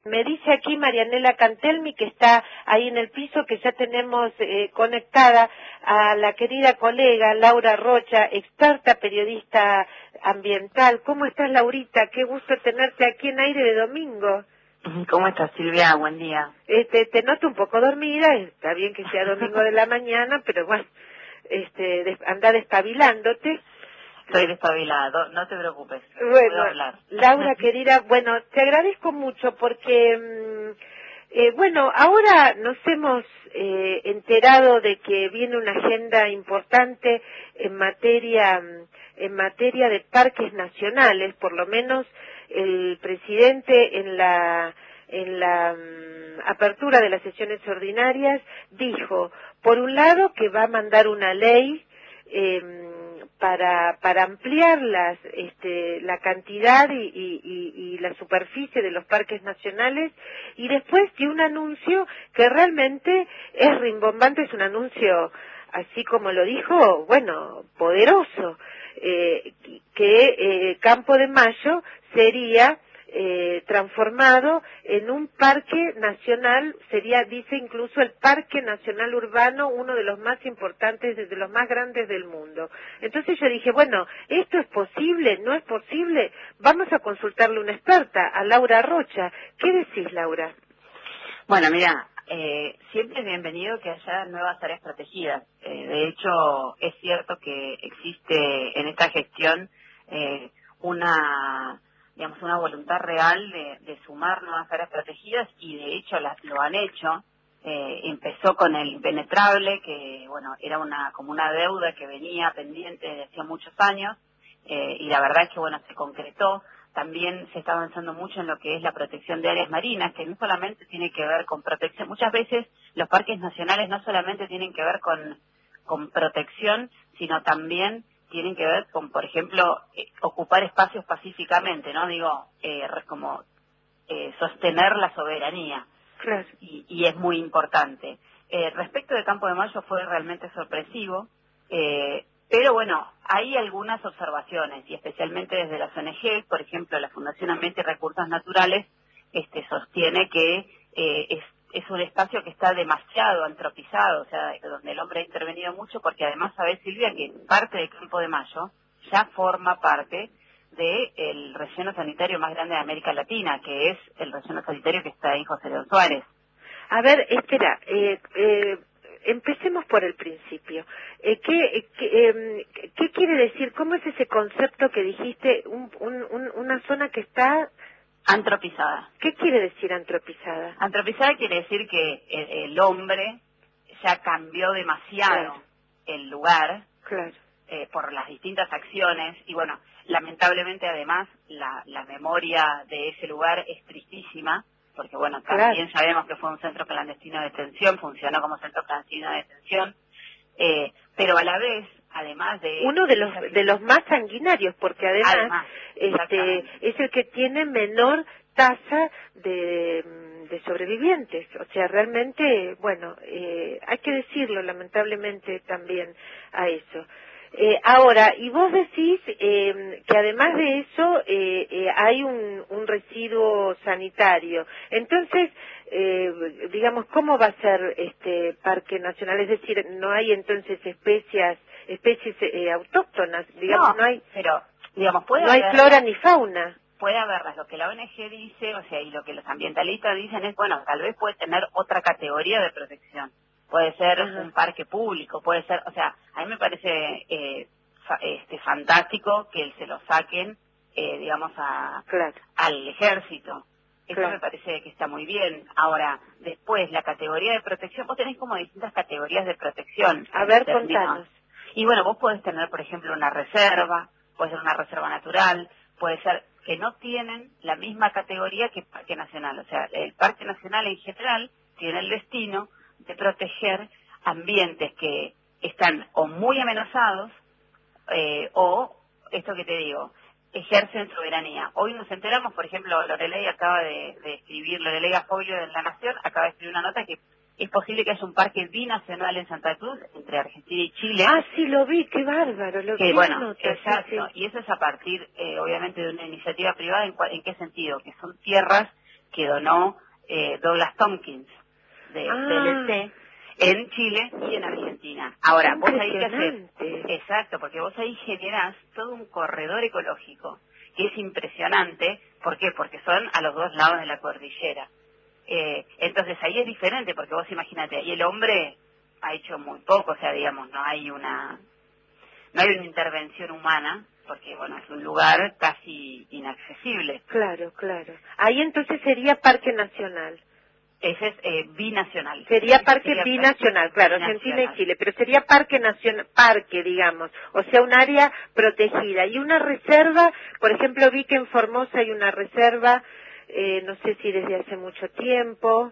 Me dice aquí Marianela Cantelmi, que está ahí en el piso, que ya tenemos conectada a la querida colega Laura Rocha, experta periodista ambiental. ¿Cómo estás, Laurita? Qué gusto tenerte aquí en Aire de Domingo. ¿Cómo estás, Silvia? Buen día. Te noto un poco dormida, está bien que sea domingo de la mañana, pero bueno, anda despabilándote. Estoy despabilada, no te preocupes, Bueno, puedo hablar. Laura, querida, bueno, te agradezco mucho porque, bueno, ahora nos hemos enterado de que viene una agenda importante en materia de parques nacionales. Por lo menos el presidente en la apertura de las sesiones ordinarias dijo, por un lado, que va a mandar una ley para ampliar la cantidad y la superficie de los parques nacionales, y después dio un anuncio que realmente es rimbombante, es un anuncio, así como lo dijo, bueno, poderoso, que Campo de Mayo sería transformado en un parque nacional, dice incluso el Parque Nacional Urbano, uno de los más importantes, de los más grandes del mundo. Entonces yo dije, bueno, ¿esto es posible? ¿No es posible? Vamos a consultarle a una experta, a Laura Rocha. ¿Qué decís, Laura? Bueno, mira, siempre es bienvenido que haya nuevas áreas protegidas. De hecho, es cierto que existe en esta gestión una voluntad real de sumar nuevas áreas protegidas, y de hecho lo han hecho. Empezó con el impenetrable, que bueno, era como una deuda que venía pendiente desde hacía muchos años, y la verdad es que bueno, se concretó. También se está avanzando mucho en lo que es la protección de áreas marinas, que no solamente tiene que ver con protección. Muchas veces los parques nacionales no solamente tienen que ver con protección, sino también tienen que ver con, por ejemplo, ocupar espacios pacíficamente, ¿no? Sostener la soberanía. Claro. Y es muy importante. Respecto de Campo de Mayo fue realmente sorpresivo, pero bueno, hay algunas observaciones, y especialmente desde las ONG, por ejemplo, la Fundación Ambiente y Recursos Naturales, sostiene que es un espacio que está demasiado antropizado, o sea, donde el hombre ha intervenido mucho, porque además, sabés, Silvia, que parte de Campo de Mayo ya forma parte del relleno sanitario más grande de América Latina, que es el relleno sanitario que está en José León Suárez. A ver, espera, empecemos por el principio. ¿Qué quiere decir? ¿Cómo es ese concepto que dijiste, una zona que está antropizada? ¿Qué quiere decir antropizada? Antropizada quiere decir que el hombre ya cambió demasiado, claro, el lugar, claro, por las distintas acciones, y bueno, lamentablemente además la memoria de ese lugar es tristísima, porque bueno, también claro, sabemos que fue un centro clandestino de detención, funcionó como centro clandestino de detención, pero a la vez, además de uno de los más sanguinarios, porque además es el que tiene menor tasa de sobrevivientes. O sea, realmente, bueno, hay que decirlo lamentablemente también a eso. Ahora, y vos decís que además de eso hay un residuo sanitario. Entonces, digamos, ¿cómo va a ser este parque nacional? Es decir, no hay entonces especies autóctonas, digamos, no hay, pero digamos, no hay flora ni fauna. Puede haberlas. Lo que la ONG dice, o sea, y lo que los ambientalistas dicen es, bueno, tal vez puede tener otra categoría de protección. Puede ser un parque público, puede ser, o sea, a mí me parece fantástico que se lo saquen, digamos, al ejército. Eso me parece que está muy bien. Ahora, después, la categoría de protección, vos tenés como distintas categorías de protección. A ver, contanos. Y bueno, vos podés tener, por ejemplo, una reserva, puede ser una reserva natural, puede ser que no tienen la misma categoría que Parque Nacional. O sea, el Parque Nacional en general tiene el destino de proteger ambientes que están o muy amenazados o, esto que te digo, ejercen soberanía. Hoy nos enteramos, por ejemplo, Loreley acaba de escribir, Loreley Gafoglio de La Nación, acaba de escribir una nota que es posible que haya un parque binacional en Santa Cruz, entre Argentina y Chile. Ah, sí, lo vi, qué bárbaro, lo vi. Bueno, exacto, sí. Y eso es a partir, obviamente, de una iniciativa privada. ¿En qué sentido? Que son tierras que donó Douglas Tompkins de TLC en Chile y en Argentina. Ahora, vos ahí qué haces, exacto, porque vos ahí generás todo un corredor ecológico que es impresionante. ¿Por qué? Porque son a los dos lados de la cordillera. Entonces ahí es diferente, porque vos imagínate, ahí el hombre ha hecho muy poco, o sea, digamos, no hay una intervención humana, porque bueno, es un lugar casi inaccesible. Claro. Ahí entonces sería Parque Nacional. Ese es binacional. Sería binacional, claro, Argentina y Chile, pero sería parque nacional, digamos, o sea, un área protegida. Y una reserva, por ejemplo, vi que en Formosa hay una reserva, no sé si desde hace mucho tiempo,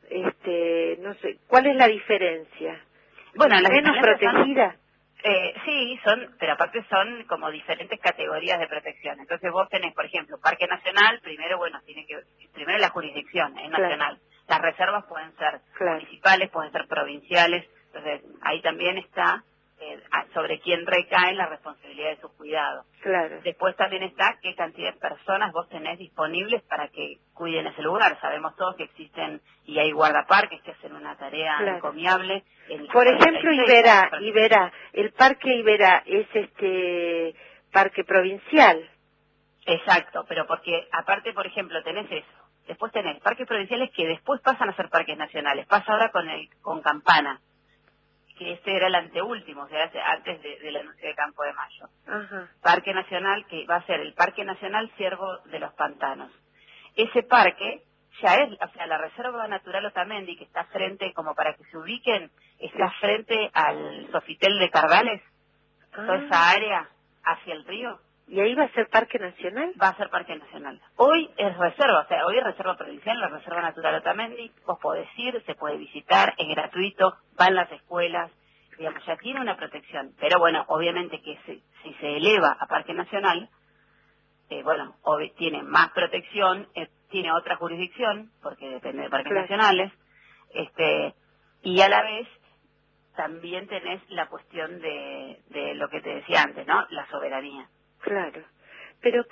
no sé, ¿cuál es la diferencia? Bueno, ¿Es menos protegida? Sí, pero aparte son como diferentes categorías de protección. Entonces vos tenés, por ejemplo, Parque Nacional, primero la jurisdicción, es nacional. Las reservas pueden ser municipales, pueden ser provinciales, entonces ahí también está sobre quién recae la responsabilidad de su cuidado. Claro. Después también está qué cantidad de personas vos tenés disponibles para que cuiden ese lugar. Sabemos todos que existen y hay guardaparques que hacen una tarea encomiable. Por ejemplo, Iberá, el Parque Iberá es parque provincial. Exacto, pero porque aparte, por ejemplo, tenés eso. Después tenés parques provinciales que después pasan a ser parques nacionales. Pasa ahora con Campana, que ese era el anteúltimo, o sea, antes del anuncio de Campo de Mayo. Ajá. Parque Nacional, que va a ser el Parque Nacional Ciervo de los Pantanos. Ese parque ya es, o sea, la Reserva Natural Otamendi, que está frente, como para que se ubiquen, está frente al Sofitel de Cardales, toda esa área hacia el río. ¿Y ahí va a ser Parque Nacional? Va a ser Parque Nacional. Hoy es reserva, o sea, hoy es reserva provincial, la Reserva Natural Otamendi. Vos podés ir, se puede visitar, es gratuito, van las escuelas, digamos, ya tiene una protección. Pero bueno, obviamente que si se eleva a Parque Nacional, tiene más protección, tiene otra jurisdicción, porque depende de parques nacionales, y a la vez también tenés la cuestión de lo que te decía antes, ¿no? La soberanía. Claro. Pero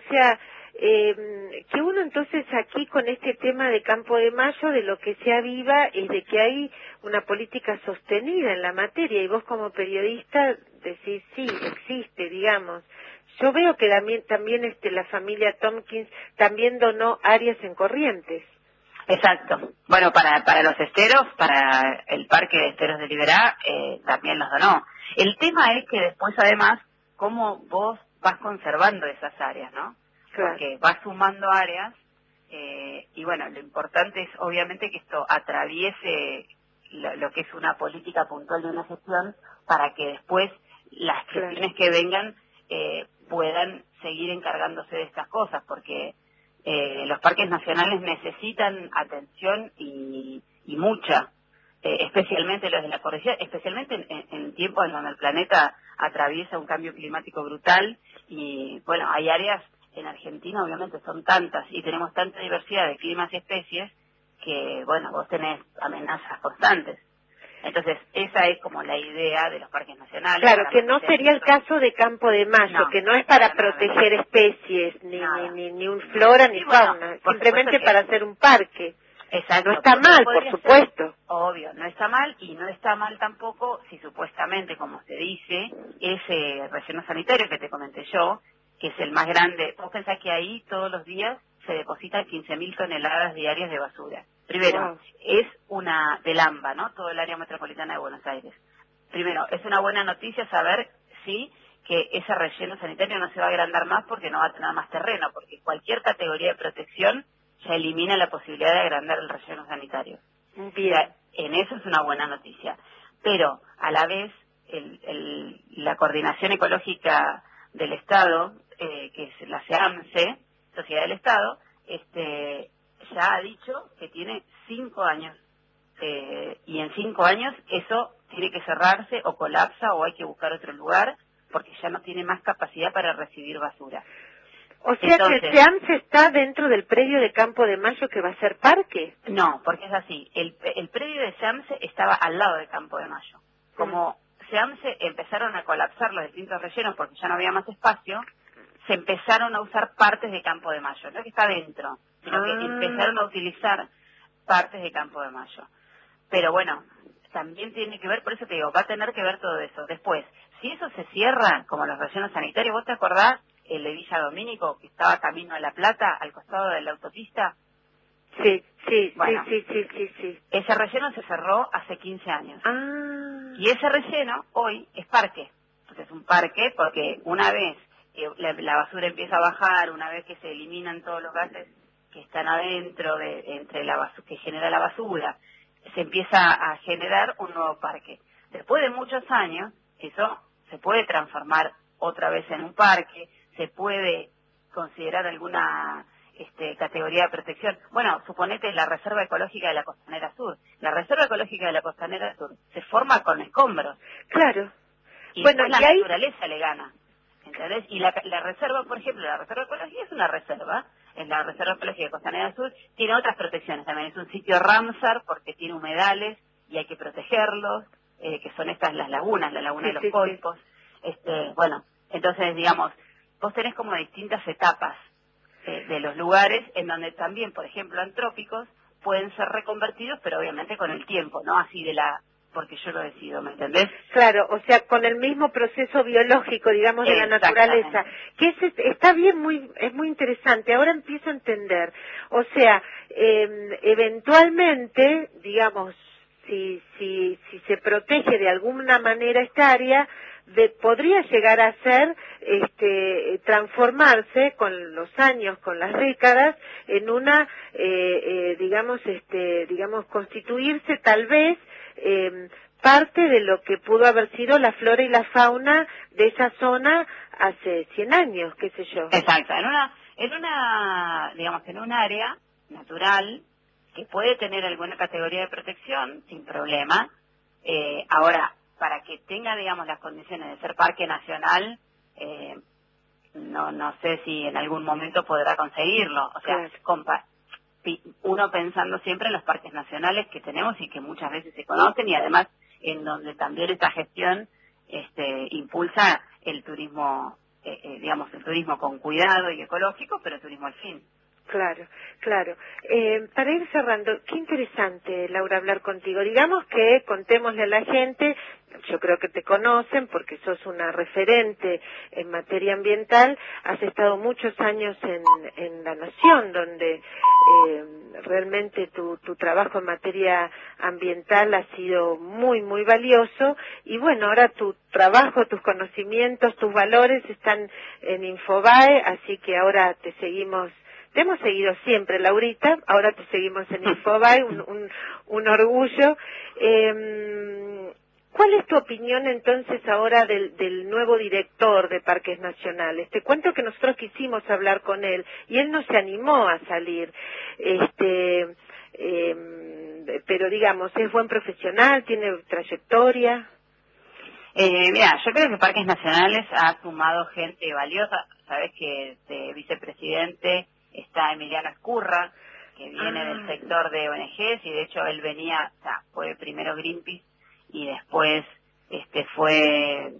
que uno entonces aquí con este tema de Campo de Mayo, de lo que se aviva es de que hay una política sostenida en la materia, y vos como periodista decís, sí, existe, digamos. Yo veo que también la familia Tompkins también donó áreas en Corrientes. Exacto. Bueno, para los esteros, para el Parque de Esteros de Liberá, también los donó. El tema es que después, además, cómo vos vas conservando esas áreas, ¿no? Claro. Porque vas sumando áreas, y bueno, lo importante es obviamente que esto atraviese lo que es una política puntual de una gestión, para que después las gestiones que vengan puedan seguir encargándose de estas cosas, porque los parques nacionales necesitan atención y mucha, especialmente los de la cordillera, especialmente en tiempos en donde el planeta atraviesa un cambio climático brutal. Y bueno, hay áreas en Argentina, obviamente son tantas y tenemos tanta diversidad de climas y especies que, bueno, vos tenés amenazas constantes. Entonces, esa es como la idea de los parques nacionales. Claro, que no sería el caso de Campo de Mayo, que no es para proteger especies, ni un flora ni fauna, simplemente para hacer un parque. Exacto. No está mal, por supuesto. Obvio, no está mal, y no está mal tampoco si supuestamente, como se dice, ese relleno sanitario que te comenté yo, que es el más grande. Vos pensás que ahí todos los días se depositan 15.000 toneladas diarias de basura. Primero, es una del AMBA, ¿no? Todo el área metropolitana de Buenos Aires. Primero, es una buena noticia saber, sí, que ese relleno sanitario no se va a agrandar más porque no va a tener más terreno, porque cualquier categoría de protección ya elimina la posibilidad de agrandar el relleno sanitario. Bien. O sea, en eso es una buena noticia. Pero, a la vez, la coordinación ecológica del Estado, que es la SEAMSE, Sociedad del Estado, ya ha dicho que tiene 5 años. Y en 5 años eso tiene que cerrarse o colapsa o hay que buscar otro lugar porque ya no tiene más capacidad para recibir basura. O sea, entonces, que el SEAMSE está dentro del predio de Campo de Mayo que va a ser parque. No, porque es así. El predio de SEAMSE estaba al lado de Campo de Mayo. Como SEAMSE empezaron a colapsar los distintos rellenos porque ya no había más espacio, se empezaron a usar partes de Campo de Mayo. No es que está dentro, sino que empezaron a utilizar partes de Campo de Mayo. Pero bueno, también tiene que ver, por eso te digo, va a tener que ver todo eso. Después, si eso se cierra, como los rellenos sanitarios, ¿vos te acordás el de Villa Domínico, que estaba camino a La Plata, al costado de la autopista? Sí, sí, bueno, sí. Ese relleno se cerró hace 15 años. Y ese relleno hoy es parque. Entonces es un parque porque una vez que la basura empieza a bajar, una vez que se eliminan todos los gases que están adentro, entre la basura, que genera la basura, se empieza a generar un nuevo parque. Después de muchos años, eso se puede transformar otra vez en un parque, se puede considerar alguna categoría de protección. Bueno, suponete la Reserva Ecológica de la Costanera Sur. La Reserva Ecológica de la Costanera Sur se forma con escombros. Claro. Y bueno, la naturaleza le gana. ¿Entendés? Y la reserva, por ejemplo, la Reserva Ecológica es una reserva. En la Reserva Ecológica de Costanera Sur tiene otras protecciones. También es un sitio Ramsar porque tiene humedales y hay que protegerlos, que son estas las lagunas, la laguna de los Coipos. Bueno, entonces, digamos, vos tenés como distintas etapas de los lugares en donde también, por ejemplo, antrópicos pueden ser reconvertidos, pero obviamente con el tiempo, ¿no? Así porque yo lo decido, ¿me entendés? Claro, o sea, con el mismo proceso biológico, digamos, de la naturaleza. Que está bien, es muy interesante. Ahora empiezo a entender. O sea, eventualmente, digamos, si se protege de alguna manera esta área, podría llegar a ser transformarse con los años, con las décadas, en una digamos constituirse tal vez parte de lo que pudo haber sido la flora y la fauna de esa zona hace 100 años, qué sé yo. Exacto, en un área natural que puede tener alguna categoría de protección sin problema. Ahora, para que tenga, digamos, las condiciones de ser parque nacional, no sé si en algún momento podrá conseguirlo. O sea, uno pensando siempre en los parques nacionales que tenemos y que muchas veces se conocen y además en donde también esta gestión impulsa el turismo, digamos, el turismo con cuidado y ecológico, pero turismo al fin. Claro. Para ir cerrando, qué interesante, Laura, hablar contigo. Digamos que contémosle a la gente, yo creo que te conocen porque sos una referente en materia ambiental, has estado muchos años en La Nación, donde realmente tu trabajo en materia ambiental ha sido muy, muy valioso, y bueno, ahora tu trabajo, tus conocimientos, tus valores están en Infobae, así que ahora te hemos seguido siempre, Laurita, ahora te seguimos en Infobae, un orgullo. ¿Cuál es tu opinión entonces ahora del nuevo director de Parques Nacionales? Te cuento que nosotros quisimos hablar con él y él no se animó a salir. Pero digamos, es buen profesional, tiene trayectoria. Mira, yo creo que Parques Nacionales ha sumado gente valiosa. Sabés que de vicepresidente está Emiliano Escurra, que viene del sector de ONGs, y de hecho él fue primero Greenpeace y después fue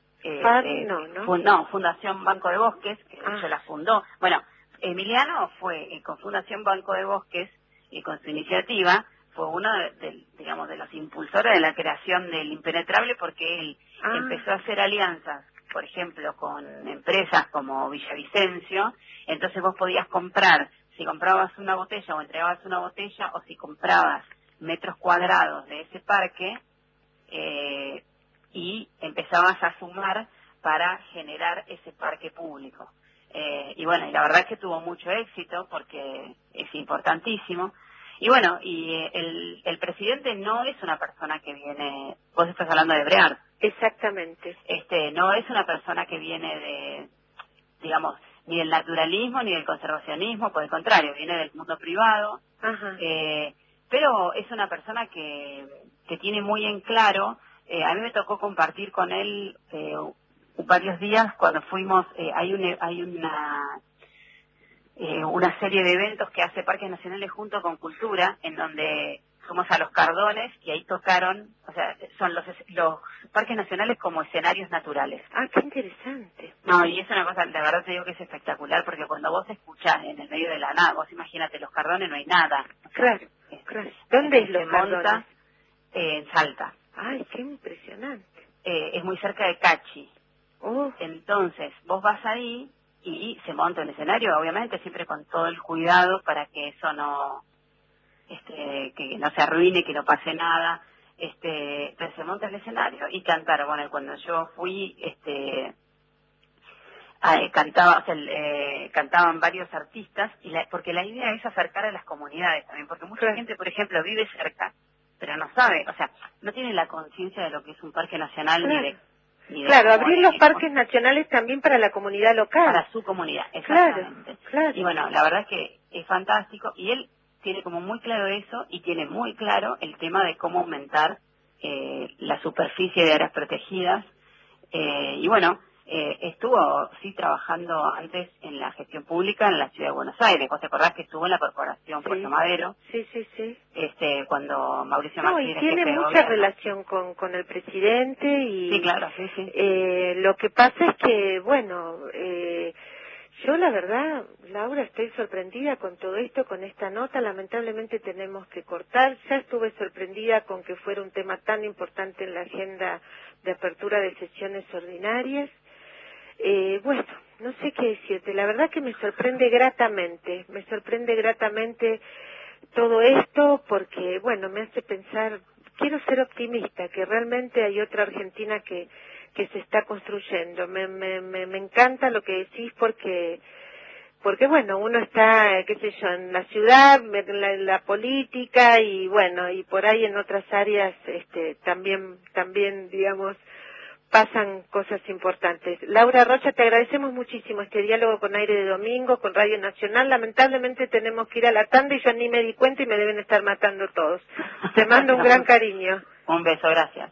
Fundación Banco de Bosques, que de hecho la fundó. Bueno, Emiliano fue con Fundación Banco de Bosques y con su iniciativa fue uno de los impulsores de la creación del Impenetrable, porque él empezó a hacer alianzas, por ejemplo, con empresas como Villavicencio. Entonces vos podías comprar, si comprabas una botella o entregabas una botella, o si comprabas metros cuadrados de ese parque, y empezabas a sumar para generar ese parque público. Y bueno, y la verdad es que tuvo mucho éxito porque es importantísimo. Y bueno, el presidente no es una persona que viene, vos estás hablando de Breart. Exactamente. No es una persona que viene de, digamos, ni del naturalismo ni del conservacionismo, por el contrario, viene del mundo privado. Pero es una persona que tiene muy en claro. A mí me tocó compartir con él varios días cuando fuimos. Hay una serie de eventos que hace Parques Nacionales junto con Cultura, en donde fuimos a los Cardones y ahí tocaron, o sea, son los parques nacionales como escenarios naturales. Ah, qué interesante. No, y es una cosa, la verdad te digo que es espectacular, porque cuando vos escuchás en el medio de la nada, vos imagínate, los Cardones no hay nada. Claro, claro. ¿Dónde es los Cardones? En Salta. Ay, qué impresionante. Es muy cerca de Cachi. Oh. Entonces, vos vas ahí y se monta el escenario, obviamente, siempre con todo el cuidado para que eso no, que no se arruine, que no pase nada. Entonces se monta el escenario y cantar. Bueno, cuando yo fui, cantaban varios artistas, porque la idea es acercar a las comunidades también, porque mucha gente, por ejemplo, vive cerca, pero no sabe, o sea, no tiene la conciencia de lo que es un parque nacional ni de claro, abrir los parques nacionales también para la comunidad local. Para su comunidad, exactamente. Claro. Y bueno, la verdad es que es fantástico, y él tiene como muy claro eso, y tiene muy claro el tema de cómo aumentar la superficie de áreas protegidas, y bueno, estuvo sí trabajando antes en la gestión pública en la ciudad de Buenos Aires. ¿Vos te acordás que estuvo en la corporación Puerto Madero? Sí. Cuando Mauricio Macri y tiene mucha relación con el presidente y sí, claro, lo que pasa es que, bueno, yo la verdad, Laura, estoy sorprendida con todo esto, con esta nota. Lamentablemente tenemos que cortar. Ya estuve sorprendida con que fuera un tema tan importante en la agenda de apertura de sesiones ordinarias. Bueno, no sé qué decirte. La verdad que me sorprende gratamente todo esto porque, bueno, me hace pensar, quiero ser optimista, que realmente hay otra Argentina que se está construyendo. Me encanta lo que decís porque bueno, uno está, qué sé yo, en la ciudad, en la política y bueno, y por ahí en otras áreas también digamos pasan cosas importantes. Laura Rocha, te agradecemos muchísimo este diálogo con Aire de Domingo, con Radio Nacional. Lamentablemente tenemos que ir a la tanda y yo ni me di cuenta y me deben estar matando todos. Te mando un gran cariño. Un beso, gracias.